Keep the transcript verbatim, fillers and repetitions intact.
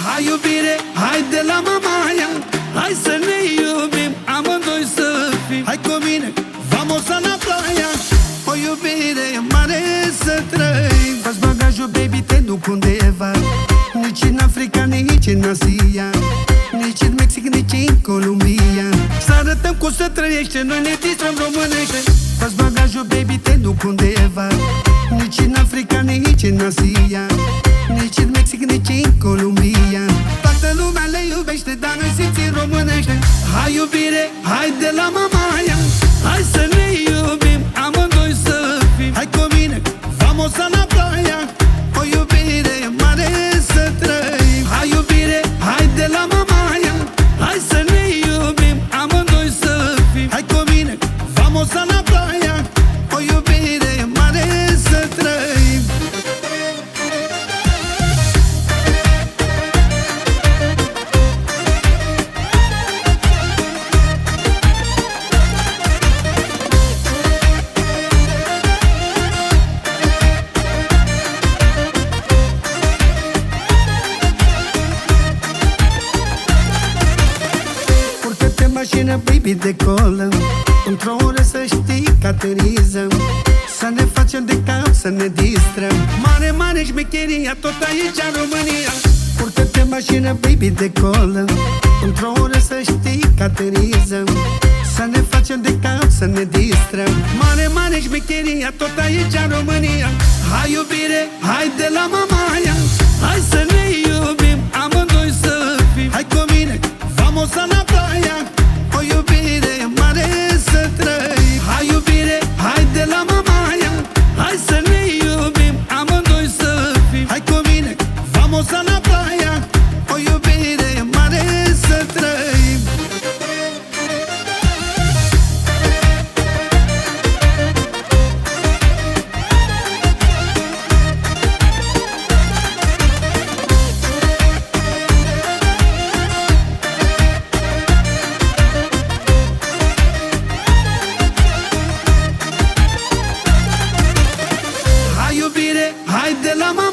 Hai iubire, hai de la mamaia, hai să ne iubim, amândoi să fim. Hai cu mine, vamos la playa, o iubire mare să trăim. Faci bagajul, baby, te duc undeva, nici în Africa, nici în Asia, nici în Mexic, nici în Columbia. Să arătăm cum să trăiește, noi ne distrăm românește. Faci bagajul, baby, te duc undeva, nici în Africa, nici în Asia, nici în Mexic, nici în Columbia. Toată lumea le iubește, dar noi simțim românește. Hai iubire, hai de la mamaia, hai să ne iubim, amândoi să fim. Hai cu mine, vamos la playa, o iubire mare să trăim. Hai iubire, hai de la mamaia, hai să ne iubim, amândoi să fim. Hai cu mine, vamos la playa, o iubire mare să trăim. Mașină, baby, decolăm, într-o oră să știi că aterizăm. Să ne facem de cap, să ne distrăm. Mare, mare șmecheria, tot aici în România. Urcă-te în mașină, baby, decolăm, într-o oră să știi că aterizăm. Să ne facem de cap, să ne distrăm. Mare, mare șmecheria, tot aici în România. Hai iubire, hai de la mamaia, hai să ne iubim, amândoi să fim. Hai cu mine, vamos la playa, o iubire mare să trăim. Hai iubire, hai de la mamaia, hai să ne iubim, amândoi să fim. Hai cu mine, vamos la playa, o iubire mare să trăim. Hai de la